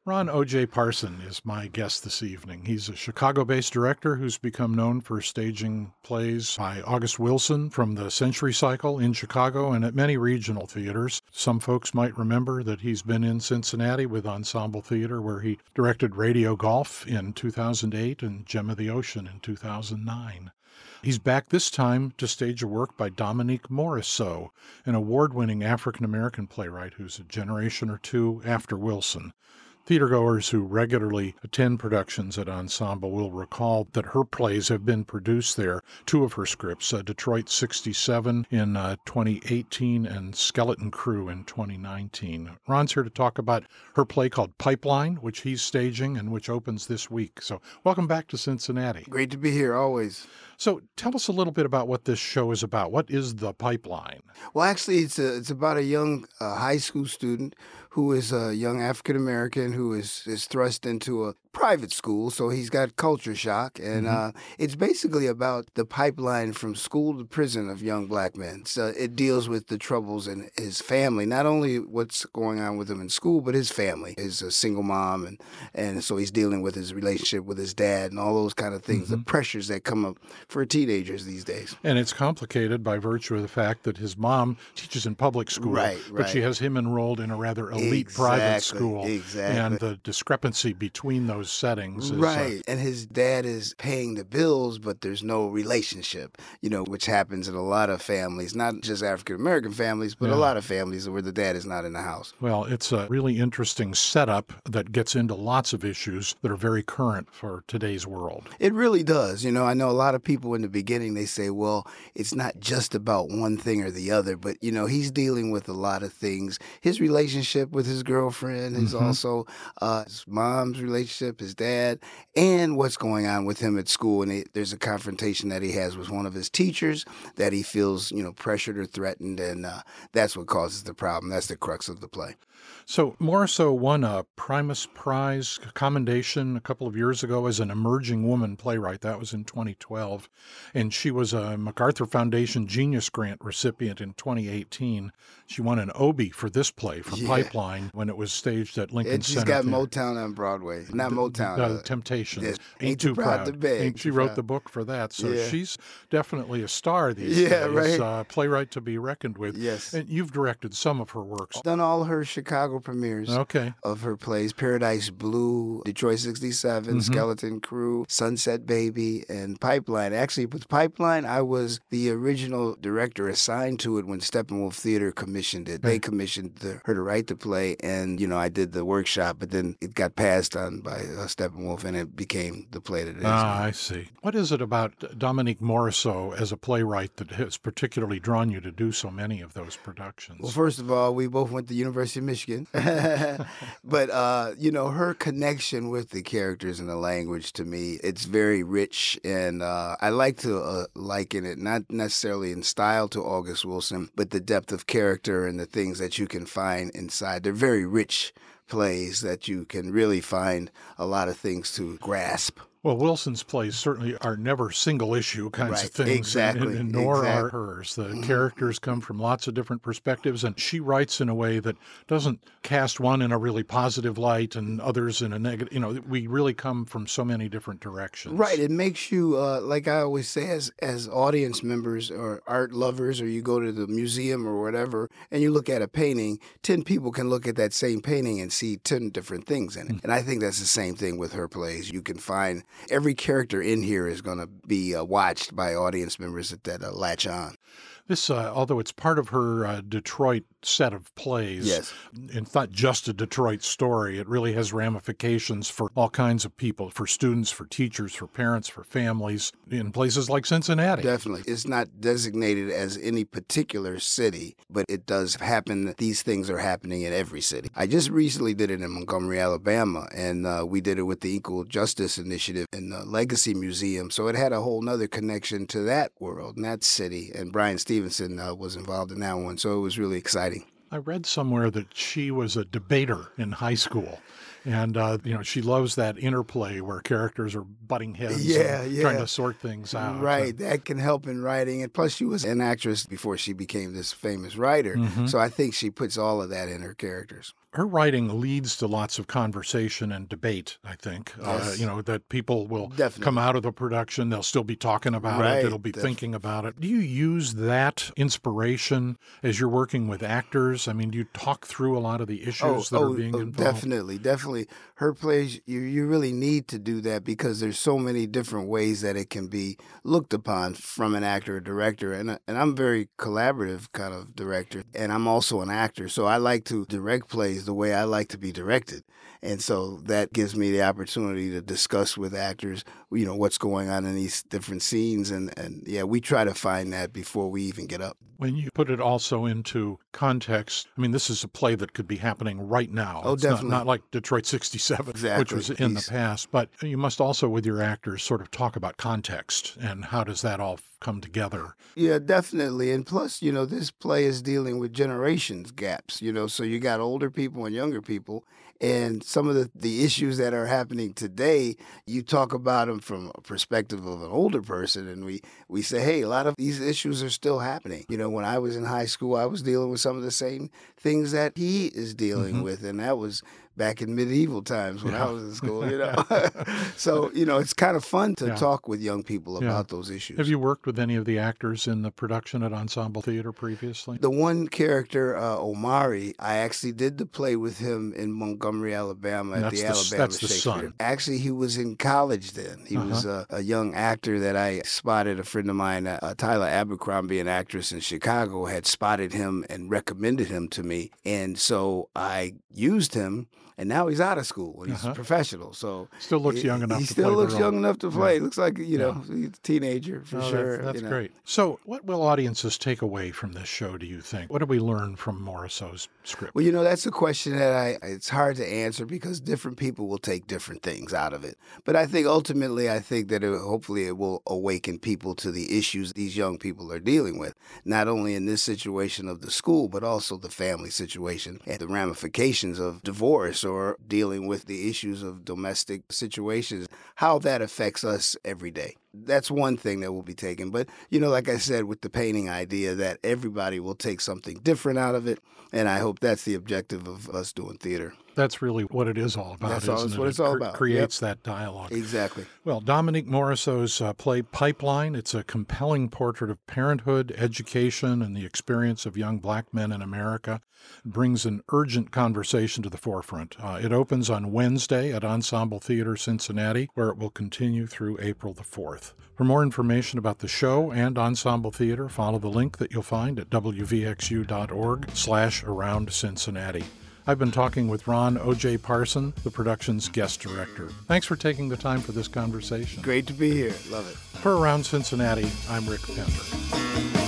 Ron O.J. Parson is my guest this evening. He's a Chicago-based director who's become known for staging plays by August Wilson from the Century Cycle in Chicago and at many regional theaters. Some folks might remember that he's been in Cincinnati with Ensemble Theater, where he directed Radio Golf in 2008 and Gem of the Ocean in 2009. He's back this time to stage a work by Dominique Morisseau, an award-winning African-American playwright who's a generation or two after Wilson. Theatergoers who regularly attend productions at Ensemble will recall that her plays have been produced there. Two of her scripts, Detroit 67 in 2018 and Skeleton Crew in 2019. Ron's here to talk about her play called Pipeline, which he's staging and which opens this week. So welcome back to Cincinnati. Great to be here, always. So tell us a little bit about what this show is about. What is The Pipeline? Well, actually, it's about a young high school student who is a young African-American who is thrust into a private school, so he's got culture shock, and it's basically about the pipeline from school to prison of young black men. So it deals with the troubles in his family, not only what's going on with him in school, but his family. He's a single mom, and so he's dealing with his relationship with his dad and all those kind of things, the pressures that come up for teenagers these days. And it's complicated by virtue of the fact that his mom teaches in public school, but she has him enrolled in a rather elite private school, and the discrepancy between those settings is... And his dad is paying the bills, but there's no relationship, which happens in a lot of families, not just African-American families, but a lot of families where the dad is not in the house. Well, it's a really interesting setup that gets into lots of issues that are very current for today's world. It really does. I know a lot of people in the beginning, they say, well, it's not just about one thing or the other, but, he's dealing with a lot of things. His relationship with his girlfriend is also his mom's relationship, his dad, and what's going on with him at school. And there's a confrontation that he has with one of his teachers that he feels, pressured or threatened, and that's what causes the problem. That's the crux of the play. So Morisseau won a Primus Prize commendation a couple of years ago as an emerging woman playwright. That was in 2012. And she was a MacArthur Foundation Genius Grant recipient in 2018. She won an Obie for this play, for Pipeline, when it was staged at Lincoln Center. She's got Motown on Broadway. Not Motown. Temptation. Yes. Ain't Too Proud. To beg. She wrote the book for that. So she's definitely a star these days. Playwright to be reckoned with. Yes. And you've directed some of her works. Done all her Chicago premieres of her plays. Paradise Blue, Detroit 67, Skeleton Crew, Sunset Baby, and Pipeline. Actually, with Pipeline, I was the original director assigned to it when Steppenwolf Theater commissioned it. They commissioned her to write the play, and, I did the workshop, but then it got passed on by Steppenwolf, and it became the play that it is. I see. What is it about Dominique Morisseau as a playwright that has particularly drawn you to do so many of those productions? Well, first of all, we both went to the University of Michigan. But, her connection with the characters and the language, to me, it's very rich. And I like to liken it, not necessarily in style to August Wilson, but the depth of character and the things that you can find inside. They're very rich plays that you can really find a lot of things to grasp. Well, Wilson's plays certainly are never single-issue kinds of things, exactly, and nor are hers. The characters come from lots of different perspectives, and she writes in a way that doesn't cast one in a really positive light and others in a negative. We really come from so many different directions. Right. It makes you, like I always say, as audience members or art lovers, or you go to the museum or whatever, and you look at a painting, 10 people can look at that same painting and see 10 different things in it. And I think that's the same thing with her plays. You can find every character in here is going to be watched by audience members that latch on. This, although it's part of her Detroit set of plays, it's not just a Detroit story. It really has ramifications for all kinds of people, for students, for teachers, for parents, for families, in places like Cincinnati. Definitely. It's not designated as any particular city, but it does happen. These things are happening in every city. I just recently did it in Montgomery, Alabama, and we did it with the Equal Justice Initiative in the Legacy Museum. So it had a whole nother connection to that world and that city, and Brian Stevenson was involved in that one, so it was really exciting. I read somewhere that she was a debater in high school. And, she loves that interplay where characters are butting heads and trying to sort things out. Right. That can help in writing. And plus, she was an actress before she became this famous writer. So I think she puts all of that in her characters. Her writing leads to lots of conversation and debate, I think. Yes. That people will Definitely. come out of the production, they'll still be talking about Right, it, they'll be thinking about it. Do you use that inspiration as you're working with actors? I mean, do you talk through a lot of the issues that are being involved? Definitely. Her plays, you really need to do that because there's so many different ways that it can be looked upon from an actor or director. And I'm very collaborative kind of director, and I'm also an actor. So I like to direct plays the way I like to be directed. And so that gives me the opportunity to discuss with actors, what's going on in these different scenes. And yeah, we try to find that before we even get up. When you put it also into context, I mean, this is a play that could be happening right now. Oh, it's definitely. not like Detroit 67, Exactly. which was in the past. But you must also, with your actors, sort of talk about context and how does that all come together. Yeah, definitely. And plus, this play is dealing with generations gaps, so you got older people and younger people. And some of the issues that are happening today, you talk about them from a perspective of an older person. And we say, hey, a lot of these issues are still happening. When I was in high school, I was dealing with some of the same things that he is dealing with. And that was back in medieval times when I was in school, So, it's kind of fun to talk with young people about those issues. Have you worked with any of the actors in the production at Ensemble Theater previously? The one character, Omari, I actually did the play with him in Montgomery, Alabama at the Alabama that's the Shakespeare. son. Actually, he was in college then. He was a young actor that I spotted. A friend of mine, Tyler Abercrombie, an actress in Chicago, had spotted him and recommended him to me. And so I used him. And now he's out of school and he's a professional. So still looks young enough he to play. He still looks the young role. enough to play. Looks like, he's a teenager for sure. That's great. So what will audiences take away from this show, do you think? What do we learn from Morisot's script? Well, that's a question that it's hard to answer because different people will take different things out of it. But I think ultimately, that hopefully it will awaken people to the issues these young people are dealing with, not only in this situation of the school, but also the family situation and the ramifications of divorce or dealing with the issues of domestic situations, how that affects us every day. That's one thing that will be taken. But, like I said, with the painting idea, that everybody will take something different out of it. And I hope that's the objective of us doing theater. That's really what it is all about, That's what it's all about. Creates that dialogue. Exactly. Well, Dominique Morisot's play Pipeline, it's a compelling portrait of parenthood, education, and the experience of young black men in America. It brings an urgent conversation to the forefront. It opens on Wednesday at Ensemble Theater Cincinnati, where it will continue through April the 4th. For more information about the show and Ensemble Theater, follow the link that you'll find at wvxu.org/Around Cincinnati. I've been talking with Ron O.J. Parson, the production's guest director. Thanks for taking the time for this conversation. Great to be here. Love it. For Around Cincinnati, I'm Rick Pender.